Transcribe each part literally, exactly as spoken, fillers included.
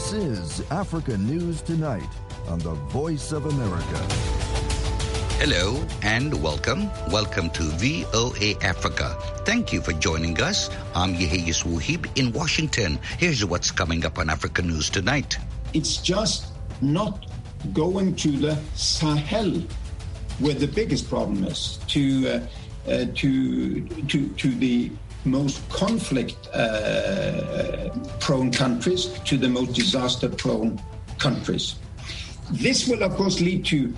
This is Africa News Tonight on the Voice of America. Hello and welcome. Welcome to V O A Africa. Thank you for joining us. I'm Yeheyes Wuhib in Washington. Here's what's coming up on Africa News Tonight. It's just not going to the Sahel, where the biggest problem is, to uh, uh, to to to the most conflict-prone uh, countries, to the most disaster-prone countries. This will, of course, lead to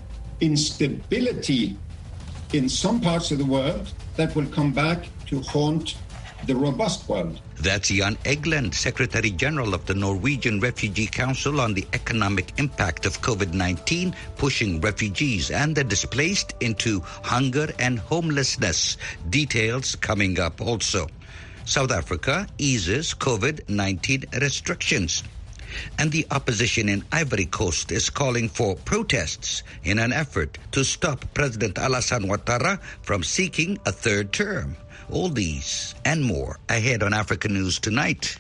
instability in some parts of the world that will come back to haunt the robust world. That's Jan Egeland, Secretary General of the Norwegian Refugee Council, on the economic impact of COVID nineteen, pushing refugees and the displaced into hunger and homelessness. Details coming up also. South Africa eases COVID nineteen restrictions. And the opposition in Ivory Coast is calling for protests in an effort to stop President Alassane Ouattara from seeking a third term. All these and more ahead on Africa News Tonight.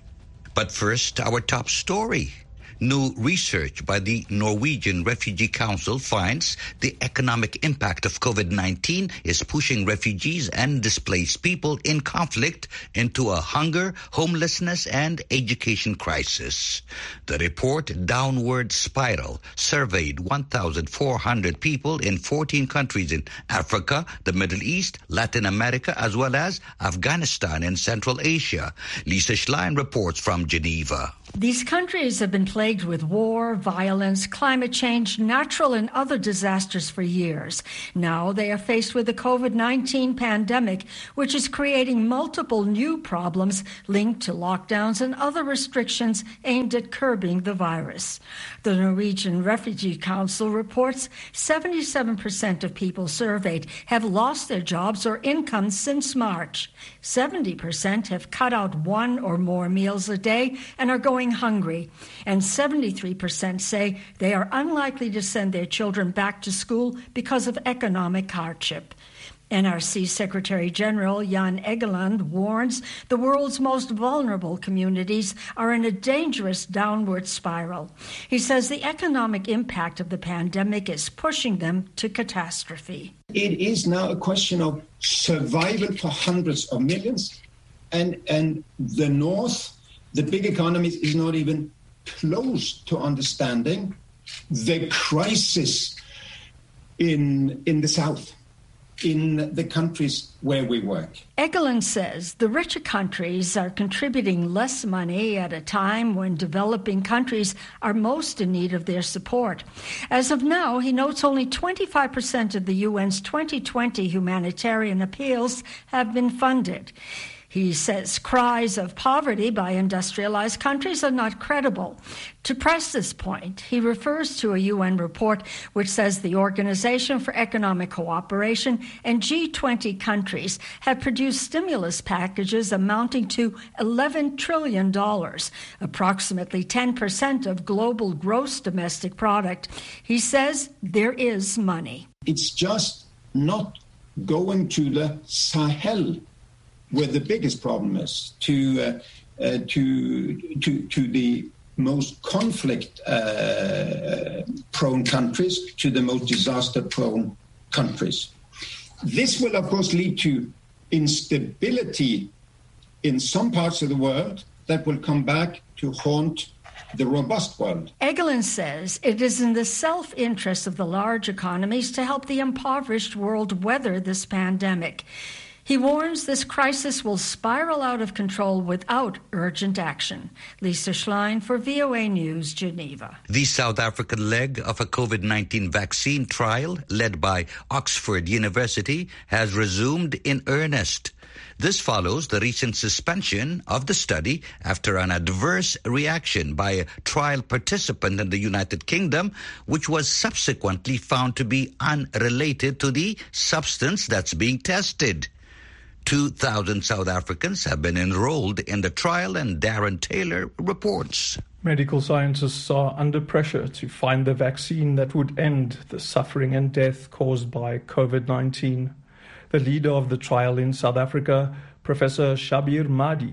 But first, our top story. New research by the Norwegian Refugee Council finds the economic impact of COVID nineteen is pushing refugees and displaced people in conflict into a hunger, homelessness, and education crisis. The report, Downward Spiral, surveyed one thousand four hundred people in fourteen countries in Africa, the Middle East, Latin America, as well as Afghanistan and Central Asia. Lisa Schlein reports from Geneva. These countries have been plagued with war, violence, climate change, natural and other disasters for years. Now they are faced with the COVID nineteen pandemic, which is creating multiple new problems linked to lockdowns and other restrictions aimed at curbing the virus. The Norwegian Refugee Council reports seventy-seven percent of people surveyed have lost their jobs or income since March. seventy percent have cut out one or more meals a day and are going hungry, and seventy-three percent say they are unlikely to send their children back to school because of economic hardship. N R C Secretary General Jan Egeland warns the world's most vulnerable communities are in a dangerous downward spiral. He says the economic impact of the pandemic is pushing them to catastrophe. It is now a question of survival for hundreds of millions, and, and the North, the big economies, is not even close to understanding the crisis in in the South, in the countries where we work. Egeland says the richer countries are contributing less money at a time when developing countries are most in need of their support. As of now, he notes only twenty-five percent of the U N's twenty twenty humanitarian appeals have been funded. He says cries of poverty by industrialized countries are not credible. To press this point, he refers to a U N report which says the Organization for Economic Cooperation and G twenty countries have produced stimulus packages amounting to eleven trillion dollars, approximately ten percent of global gross domestic product. He says there is money. It's just not going to the Sahel, where the biggest problem is, to uh, uh, to to to the most conflict-prone uh, countries, to the most disaster-prone countries. This will, of course, lead to instability in some parts of the world that will come back to haunt the robust world. Egeland says it is in the self-interest of the large economies to help the impoverished world weather this pandemic. He warns this crisis will spiral out of control without urgent action. Lisa Schlein for V O A News, Geneva. The South African leg of a COVID nineteen vaccine trial led by Oxford University has resumed in earnest. This follows the recent suspension of the study after an adverse reaction by a trial participant in the United Kingdom, which was subsequently found to be unrelated to the substance that's being tested. two thousand South Africans have been enrolled in the trial, and Darren Taylor reports. Medical scientists are under pressure to find the vaccine that would end the suffering and death caused by COVID nineteen. The leader of the trial in South Africa, Professor Shabir Mahdi,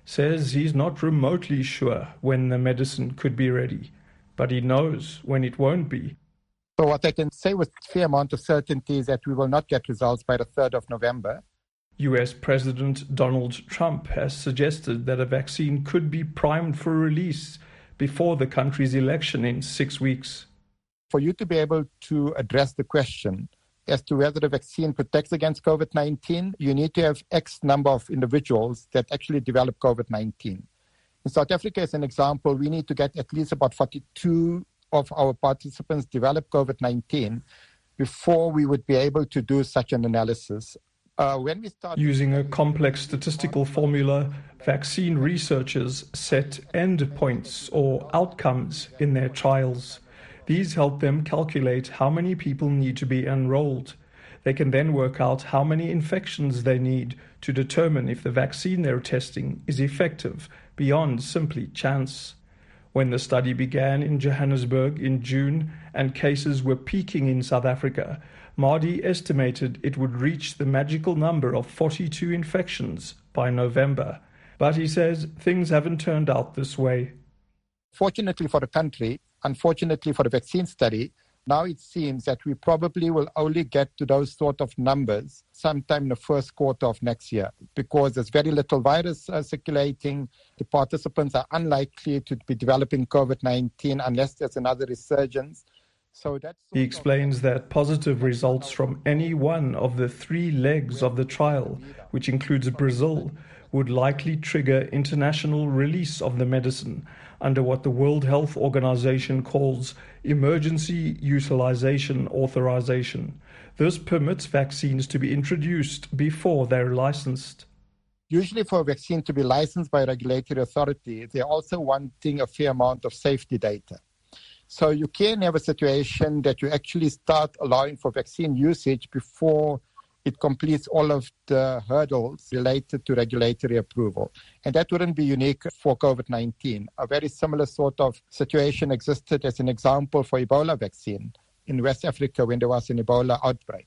says he's not remotely sure when the medicine could be ready, but he knows when it won't be. So what I can say with fair amount of certainty is that we will not get results by the third of November. U S President Donald Trump has suggested that a vaccine could be primed for release before the country's election in six weeks. For you to be able to address the question as to whether the vaccine protects against COVID nineteen, you need to have X number of individuals that actually develop COVID nineteen. In South Africa, as an example, we need to get at least about forty-two of our participants develop COVID nineteen before we would be able to do such an analysis. Uh, when we start Using a complex statistical formula, vaccine researchers set endpoints or outcomes in their trials. These help them calculate how many people need to be enrolled. They can then work out how many infections they need to determine if the vaccine they're testing is effective beyond simply chance. When the study began in Johannesburg in June and cases were peaking in South Africa, Mahdi estimated it would reach the magical number of forty-two infections by November. But he says things haven't turned out this way. Fortunately for the country, unfortunately for the vaccine study, now it seems that we probably will only get to those sort of numbers sometime in the first quarter of next year, because there's very little virus uh, circulating. The participants are unlikely to be developing COVID nineteen unless there's another resurgence. So that's he explains that positive results from any one of the three legs of the trial, which includes Brazil, would likely trigger international release of the medicine under what the World Health Organization calls emergency utilization authorization. This permits vaccines to be introduced before they're licensed. Usually for a vaccine to be licensed by a regulatory authority, they're also wanting a fair amount of safety data. So you can have a situation that you actually start allowing for vaccine usage before it completes all of the hurdles related to regulatory approval. And that wouldn't be unique for COVID nineteen. A very similar sort of situation existed as an example for Ebola vaccine in West Africa when there was an Ebola outbreak.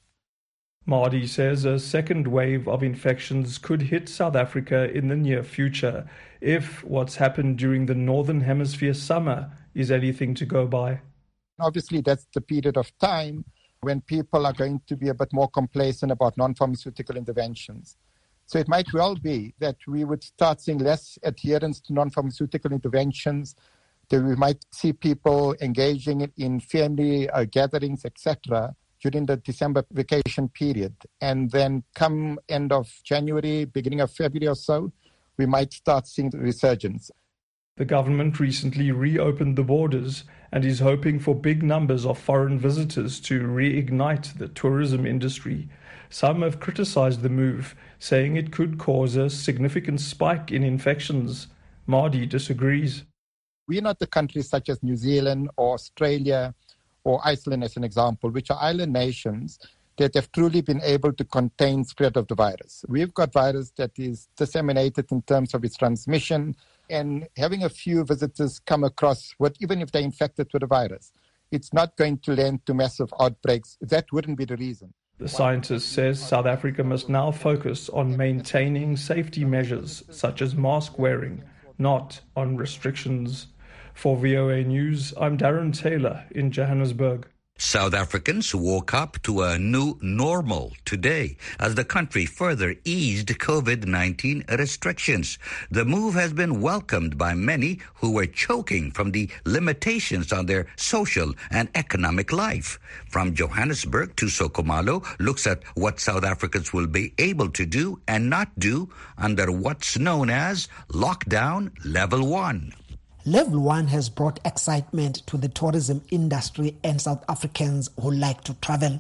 Mahdi says a second wave of infections could hit South Africa in the near future if what's happened during the Northern Hemisphere summer is anything to go by. Obviously, that's the period of time when people are going to be a bit more complacent about non-pharmaceutical interventions. So it might well be that we would start seeing less adherence to non-pharmaceutical interventions, that we might see people engaging in family uh, gatherings, et cetera, during the December vacation period. And then come end of January, beginning of February or so, we might start seeing the resurgence. The government recently reopened the borders and is hoping for big numbers of foreign visitors to reignite the tourism industry. Some have criticized the move, saying it could cause a significant spike in infections. Mahdi disagrees. We're not the countries such as New Zealand or Australia or Iceland, as an example, which are island nations that have truly been able to contain spread of the virus. We've got virus that is disseminated in terms of its transmission, and having a few visitors come across, what, even if they're infected with the virus, it's not going to lend to massive outbreaks. That wouldn't be the reason. The scientist says South Africa must now focus on maintaining safety measures such as mask wearing, not on restrictions. For V O A News, I'm Darren Taylor in Johannesburg. South Africans woke up to a new normal today as the country further eased COVID nineteen restrictions. The move has been welcomed by many who were choking from the limitations on their social and economic life. From Johannesburg, Thuso Khumalo looks at what South Africans will be able to do and not do under what's known as Lockdown Level one. Level one has brought excitement to the tourism industry and South Africans who like to travel.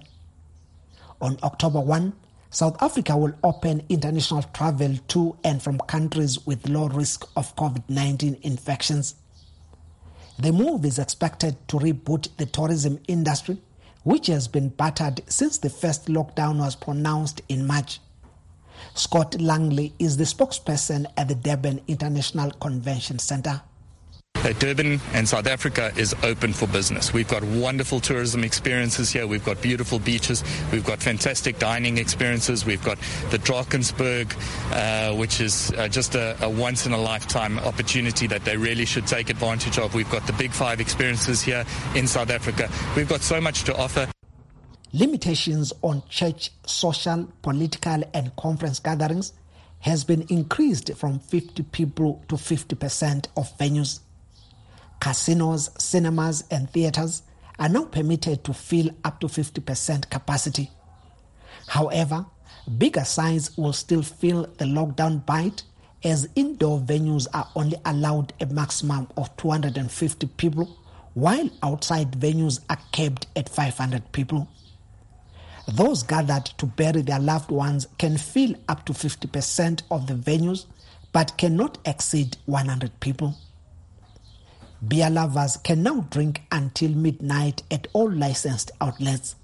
On October first, South Africa will open international travel to and from countries with low risk of COVID nineteen infections. The move is expected to reboot the tourism industry, which has been battered since the first lockdown was pronounced in March. Scott Langley is the spokesperson at the Durban International Convention Centre. that Durban and South Africa is open for business. We've got wonderful tourism experiences here. We've got beautiful beaches. We've got fantastic dining experiences. We've got the Drakensberg, uh, which is uh, just a, a once-in-a-lifetime opportunity that they really should take advantage of. We've got the Big Five experiences here in South Africa. We've got so much to offer. Limitations on church, social, political and conference gatherings has been increased from fifty people to fifty percent of venues. Casinos, cinemas and theatres are now permitted to fill up to fifty percent capacity. However, bigger size will still feel the lockdown bite, as indoor venues are only allowed a maximum of two hundred fifty people, while outside venues are capped at five hundred people. Those gathered to bury their loved ones can fill up to fifty percent of the venues, but cannot exceed one hundred people. Beer lovers can now drink until midnight at all licensed outlets.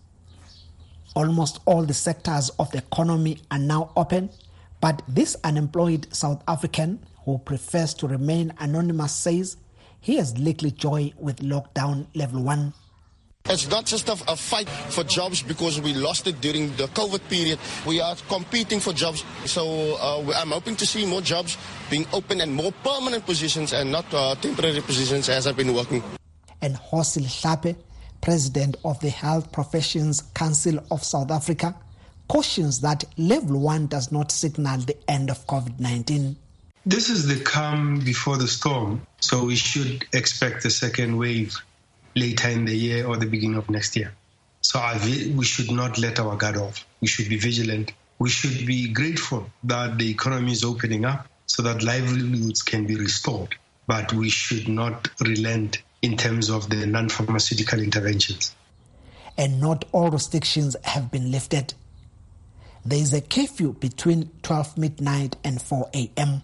Almost all the sectors of the economy are now open, but this unemployed South African who prefers to remain anonymous says he has little joy with lockdown level one. It's not just a, a fight for jobs because we lost it during the COVID period. We are competing for jobs. So uh, I'm hoping to see more jobs being open and more permanent positions and not uh, temporary positions as I've been working. And Hosil Hlape, president of the Health Professions Council of South Africa, cautions that level one does not signal the end of COVID nineteen. This is the calm before the storm. So we should expect a second wave later in the year or the beginning of next year. So I, we should not let our guard off. We should be vigilant. We should be grateful that the economy is opening up so that livelihoods can be restored. But we should not relent in terms of the non-pharmaceutical interventions. And not all restrictions have been lifted. There is a curfew between twelve midnight and four a.m.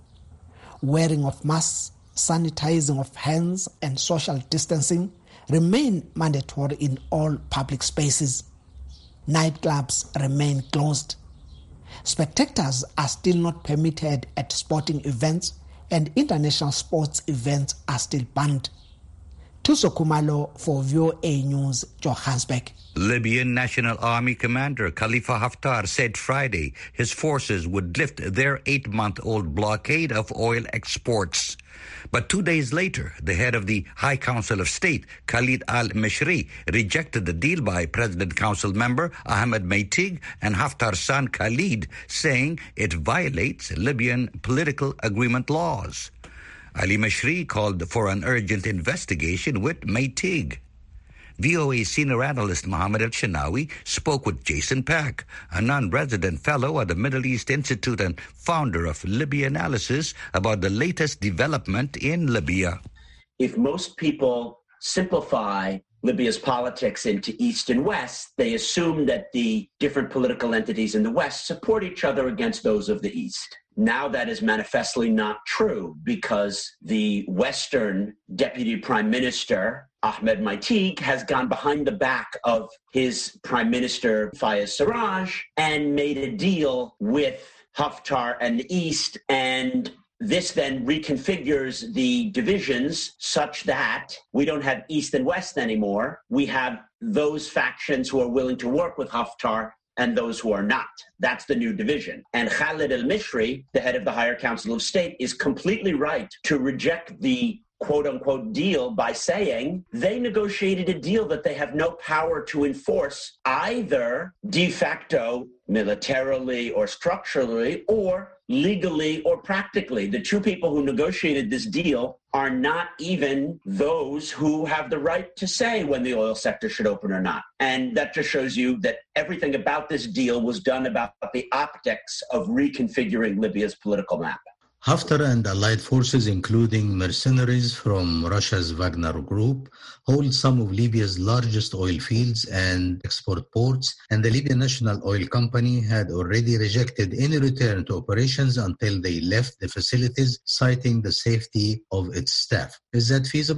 Wearing of masks, sanitizing of hands and social distancing remain mandatory in all public spaces. Nightclubs remain closed. Spectators are still not permitted at sporting events, and international sports events are still banned. Tuso Kumalo for V O A News, Johannesburg. Libyan National Army Commander Khalifa Haftar said Friday his forces would lift their eight-month-old blockade of oil exports. But two days later, the head of the High Council of State, Khalid al-Mishri, rejected the deal by President Council member Ahmed Maitig and Haftar's son Khalid, saying it violates Libyan political agreement laws. Ali Mishri called for an urgent investigation with Maitig. V O A senior analyst Mohammed El-Shinawi spoke with Jason Pack, a non-resident fellow at the Middle East Institute and founder of Libya Analysis, about the latest development in Libya. If most people simplify Libya's politics into East and West, they assume that the different political entities in the West support each other against those of the East. Now that is manifestly not true, because the Western Deputy Prime Minister, Ahmed Maitig, has gone behind the back of his Prime Minister, Fayez Sarraj, and made a deal with Haftar and the East, and this then reconfigures the divisions such that we don't have East and West anymore. We have those factions who are willing to work with Haftar and those who are not. That's the new division. And Khalid al-Mishri, the head of the Higher Council of State, is completely right to reject the quote-unquote deal by saying they negotiated a deal that they have no power to enforce, either de facto, militarily or structurally, or legally or practically. The two people who negotiated this deal are not even those who have the right to say when the oil sector should open or not. And that just shows you that everything about this deal was done about the optics of reconfiguring Libya's political map. Haftar and allied forces, including mercenaries from Russia's Wagner Group, hold some of Libya's largest oil fields and export ports, and the Libyan National Oil Company had already rejected any return to operations until they left the facilities, citing the safety of its staff. Is that feasible?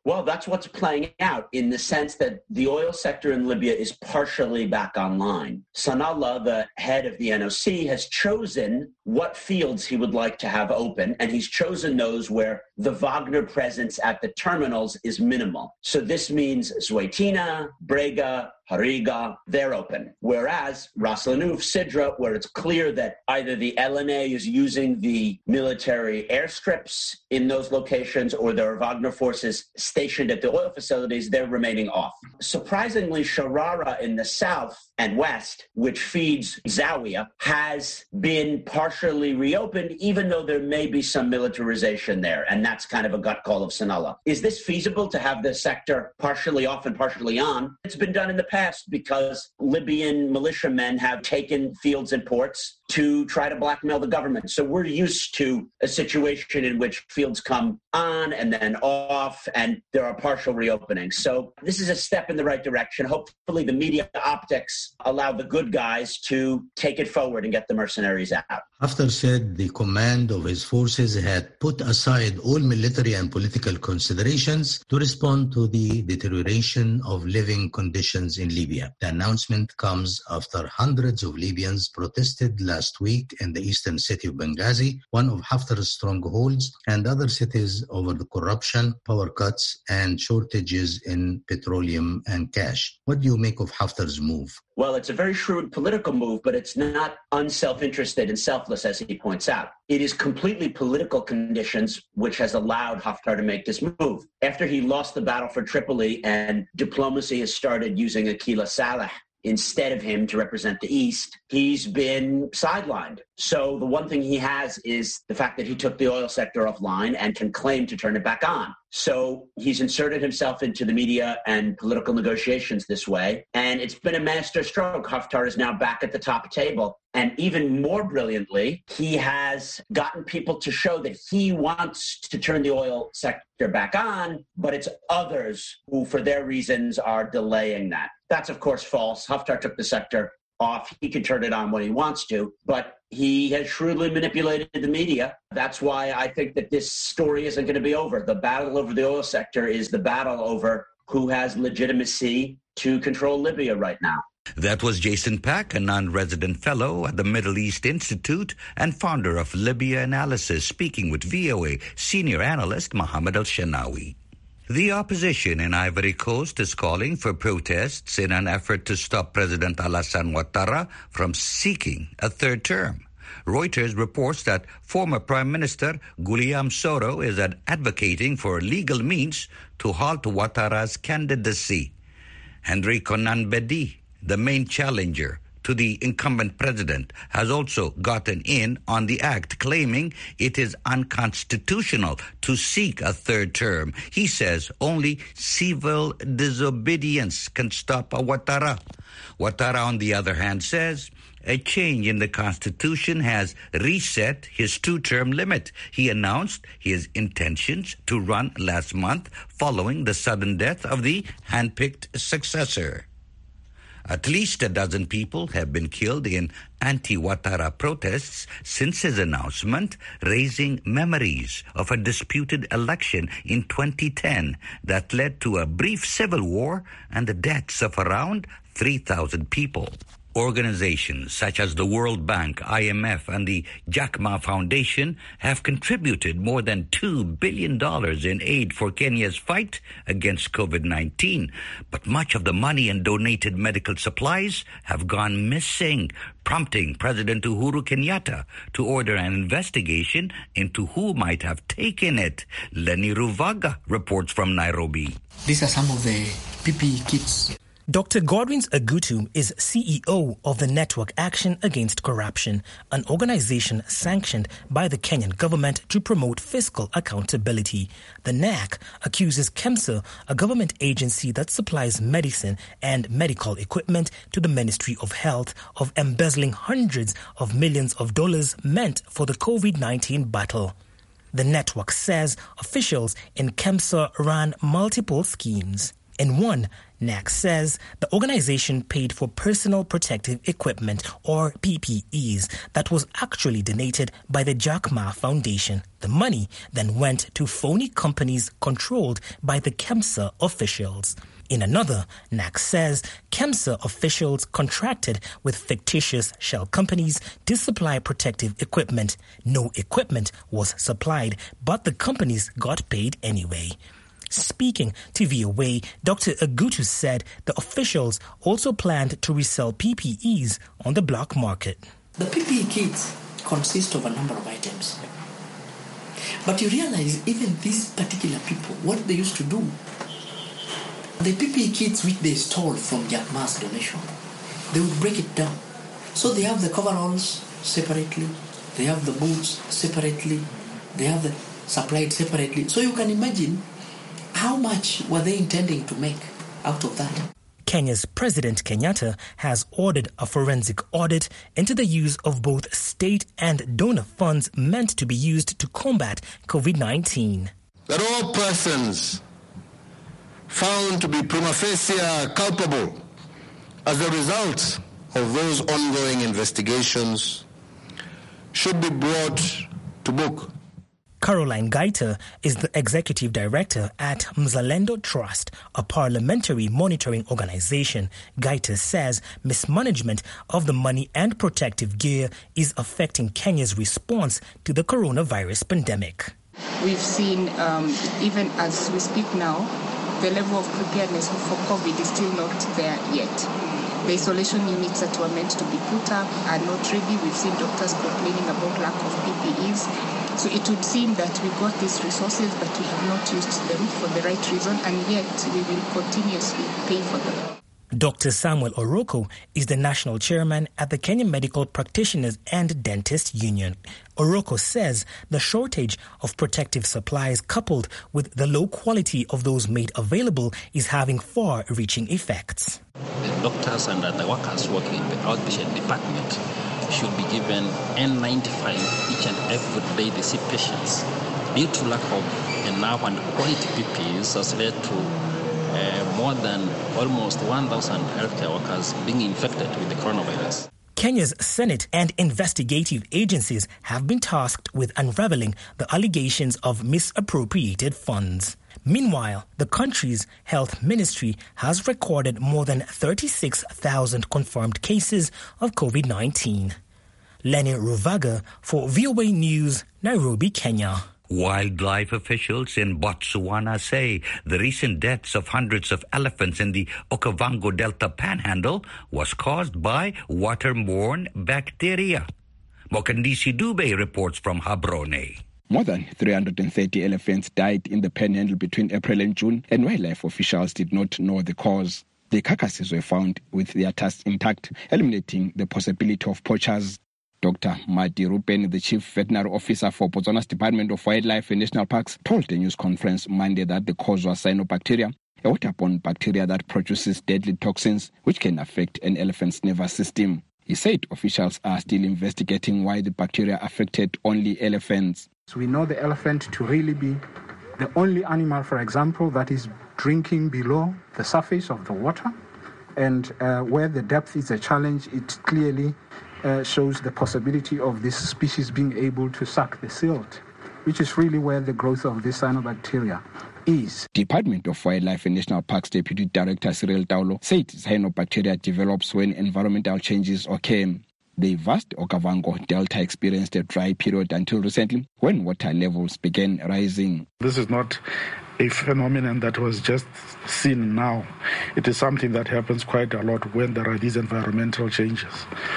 Well, that's what's playing out in the sense that the oil sector in Libya is partially back online. Sanallah, the head of the N O C, has chosen what fields he would like to have open, and he's chosen those where the Wagner presence at the terminals is minimal. So this means Zweitina, Brega, Hariga, they're open. Whereas Ras Lanuf, Sidra, where it's clear that either the L N A is using the military airstrips in those locations or there are Wagner forces stationed at the oil facilities, they're remaining off. Surprisingly, Sharara in the south and west, which feeds Zawiya, has been partially reopened, even though there may be some militarization there. And that's kind of a gut call of Sanallah. Is this feasible to have the sector partially off and partially on? It's been done in the past because Libyan militiamen have taken fields and ports to try to blackmail the government. So we're used to a situation in which fields come on and then off, and there are partial reopenings. So this is a step in the right direction. Hopefully the media optics allow the good guys to take it forward and get the mercenaries out. Haftar said the command of his forces had put aside all military and political considerations to respond to the deterioration of living conditions in Libya. The announcement comes after hundreds of Libyans protested last week in the eastern city of Benghazi, one of Haftar's strongholds, and other cities over the corruption, power cuts, and shortages in petroleum and cash. What do you make of Haftar's move? Well, it's a very shrewd political move, but it's not unself-interested and selfless, as he points out. It is completely political conditions which has allowed Haftar to make this move. After he lost the battle for Tripoli and diplomacy has started using Aqila Saleh instead of him to represent the East, he's been sidelined. So the one thing he has is the fact that he took the oil sector offline and can claim to turn it back on. So he's inserted himself into the media and political negotiations this way. And it's been a master stroke. Haftar is now back at the top table. And even more brilliantly, he has gotten people to show that he wants to turn the oil sector back on, but it's others who, for their reasons, are delaying that. That's, of course, false. Haftar took the sector off. He can turn it on when he wants to, but he has shrewdly manipulated the media. That's why I think that this story isn't going to be over. The battle over the oil sector is the battle over who has legitimacy to control Libya right now. That was Jason Pack, a non-resident fellow at the Middle East Institute and founder of Libya Analysis, speaking with V O A senior analyst Mohammed Al-Shanawi. The opposition in Ivory Coast is calling for protests in an effort to stop President Alassane Ouattara from seeking a third term. Reuters reports that former Prime Minister Guillaume Soro is advocating for legal means to halt Ouattara's candidacy. Henry Konan Bedi, the main challenger to the incumbent president, has also gotten in on the act, claiming it is unconstitutional to seek a third term. He says only civil disobedience can stop Ouattara. Ouattara, on the other hand, says a change in the constitution has reset his two-term limit. He announced his intentions to run last month following the sudden death of the handpicked successor. At least a dozen people have been killed in anti-Ouattara protests since his announcement, raising memories of a disputed election in twenty ten that led to a brief civil war and the deaths of around three thousand people. Organizations such as the World Bank, I M F, and the Jack Ma Foundation have contributed more than two billion dollars in aid for Kenya's fight against COVID nineteen. But much of the money and donated medical supplies have gone missing, prompting President Uhuru Kenyatta to order an investigation into who might have taken it. Lenny Ruvaga reports from Nairobi. These are some of the P P E kits. Doctor Godwins Agutu is C E O of the Network Action Against Corruption, an organization sanctioned by the Kenyan government to promote fiscal accountability. The N A C accuses KEMSA, a government agency that supplies medicine and medical equipment to the Ministry of Health, of embezzling hundreds of millions of dollars meant for the COVID nineteen battle. The network says officials in KEMSA ran multiple schemes. In one, N A C says the organization paid for personal protective equipment, or P P Es, that was actually donated by the Jack Ma Foundation. The money then went to phony companies controlled by the KEMSA officials. In another, N A C says KEMSA officials contracted with fictitious shell companies to supply protective equipment. No equipment was supplied, but the companies got paid anyway. Speaking to V O A, Doctor Agutu said the officials also planned to resell P P Es on the black market. The P P E kits consist of a number of items. But you realize even these particular people, what they used to do, the P P E kits which they stole from Jack Ma's donation, they would break it down. So they have the coveralls separately, they have the boots separately, they have the supplied separately. So you can imagine how much were they intending to make out of that? Kenya's President Kenyatta has ordered a forensic audit into the use of both state and donor funds meant to be used to combat COVID nineteen. That all persons found to be prima facie culpable as a result of those ongoing investigations should be brought to book. Caroline Gaita is the executive director at Mzalendo Trust, a parliamentary monitoring organization. Gaita says mismanagement of the money and protective gear is affecting Kenya's response to the coronavirus pandemic. We've seen, um, even as we speak now, the level of preparedness for COVID is still not there yet. The isolation units that were meant to be put up are not ready. We've seen doctors complaining about lack of P P Es. So it would seem that we got these resources, but we have not used them for the right reason, and yet we will continuously pay for them. Doctor Samuel Oroko is the national chairman at the Kenya Medical Practitioners and Dentists Union. Oroko says the shortage of protective supplies coupled with the low quality of those made available is having far-reaching effects. The doctors and the workers working in the outpatient department should be given N ninety-five each and every day they see patients. Due to lack of enough and quality P P Es has led to uh, more than almost one thousand healthcare workers being infected with the coronavirus. Kenya's Senate and investigative agencies have been tasked with unraveling the allegations of misappropriated funds. Meanwhile, the country's health ministry has recorded more than thirty-six thousand confirmed cases of COVID nineteen. Lenny Ruvaga for V O A News, Nairobi, Kenya. Wildlife officials in Botswana say the recent deaths of hundreds of elephants in the Okavango Delta Panhandle was caused by waterborne bacteria. Mokandisi Dube reports from Habrone. More than three hundred thirty elephants died in the Panhandle between April and June, and wildlife officials did not know the cause. The carcasses were found with their tusks intact, eliminating the possibility of poachers. Doctor Madi Rupen, the Chief Veterinary Officer for Botswana's Department of Wildlife and National Parks, told the news conference Monday that the cause was cyanobacteria, a waterborne bacteria that produces deadly toxins which can affect an elephant's nervous system. He said officials are still investigating why the bacteria affected only elephants. So we know the elephant to really be the only animal, for example, that is drinking below the surface of the water. And uh, where the depth is a challenge, it clearly uh, shows the possibility of this species being able to suck the silt, which is really where the growth of this cyanobacteria is. Department of Wildlife and National Parks Deputy Director Cyril Taulo said cyanobacteria develops when environmental changes occur. The vast Okavango Delta experienced a dry period until recently when water levels began rising. This is not a phenomenon that was just seen now. It is something that happens quite a lot when there are these environmental changes.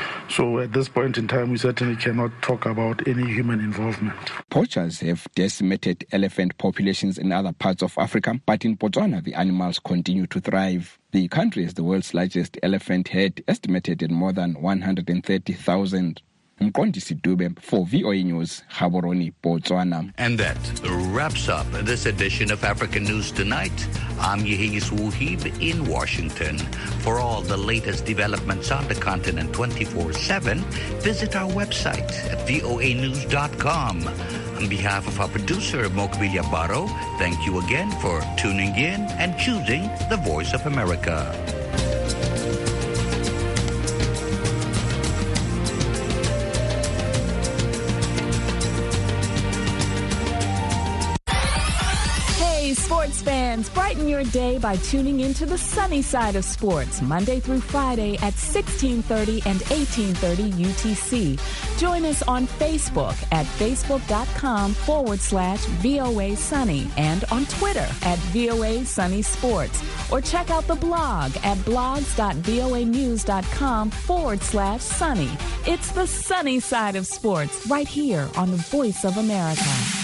So at this point in time, we certainly cannot talk about any human involvement. Poachers have decimated elephant populations in other parts of Africa, but in Botswana, the animals continue to thrive. The country is the world's largest elephant herd, estimated at more than one hundred thirty thousand. Mkondisi Dube for V O A News, Gaborone, Botswana. And that wraps up this edition of African News Tonight. I'm Yehis Wuhib in Washington. For all the latest developments on the continent twenty-four seven, visit our website at voa news dot com. On behalf of our producer, Mokbilia Baro, thank you again for tuning in and choosing the Voice of America. Sports fans, brighten your day by tuning into the sunny side of sports, Monday through Friday at sixteen thirty and eighteen thirty U T C. Join us on Facebook at facebook.com forward slash VOA Sunny and on Twitter at VOA Sunny Sports. Or check out the blog at blogs.voanews.com forward slash sunny. It's the sunny side of sports right here on the Voice of America.